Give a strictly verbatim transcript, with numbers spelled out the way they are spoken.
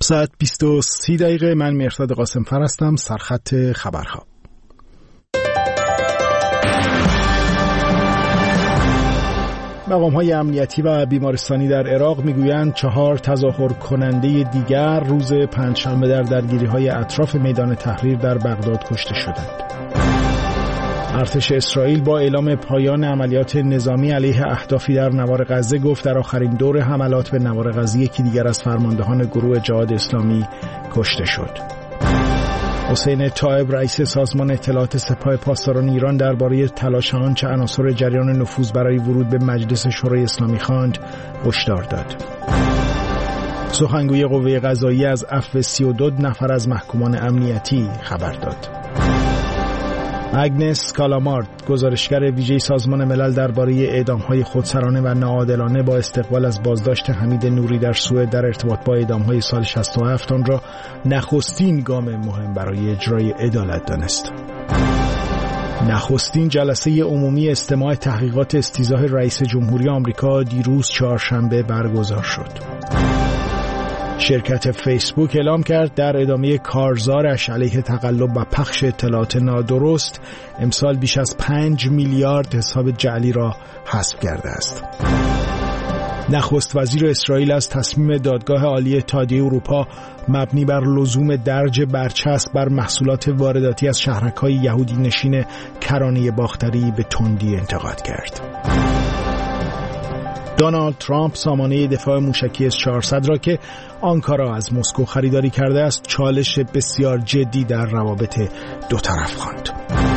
ساعت بیست و سی دقیقه. من مهرداد قاسمفر هستم. سرخط خبرها. مقام‌های امنیتی و بیمارستانی در عراق میگویند چهار تظاهر کننده دیگر روز پنجشنبه در درگیری‌های اطراف میدان تحریر در بغداد کشته شدند. ارتش اسرائیل با اعلام پایان عملیات نظامی علیه اهدافی در نوار غزه گفت در آخرین دور حملات به نوار غزه یکی دیگر از فرماندهان گروه جهاد اسلامی کشته شد. حسین طائب رئیس سازمان اطلاعات سپاه پاسداران ایران درباره تلاش آنچه عناصر جریان نفوذ برای ورود به مجلس شورای اسلامی خواند هشدار داد. سخنگوی قوه قضاییه از عفو سی و دو نفر از محکومان امنیتی خبر داد. اگنس کالامارد، گزارشگر ویژه سازمان ملل درباره اعدام‌های خودسرانه و ناعادلانه با استقبال از بازداشت حمید نوری در سوئد در ارتباط با اعدام‌های سال شصت و هفت آن را نخستین گام مهم برای اجرای عدالت دانست. نخستین جلسه عمومی استماع تحقیقات استیضاح رئیس جمهوری آمریکا دیروز چهارشنبه برگزار شد. شرکت فیسبوک اعلام کرد در ادامه کارزارش علیه تقلب و پخش اطلاعات نادرست امسال بیش از پنج میلیارد حساب جعلی را حذف کرده است. نخست وزیر اسرائیل از تصمیم دادگاه عالی اتحادیه اروپا مبنی بر لزوم درج برچسب بر محصولات وارداتی از شهرک‌های یهودی نشین کرانه باختری به تندی انتقاد کرد. دونالد ترامپ سامانه دفاع موشکی اس چهارصد را که آنکارا از مسکو خریداری کرده است چالش بسیار جدی در روابط دو طرف خواند.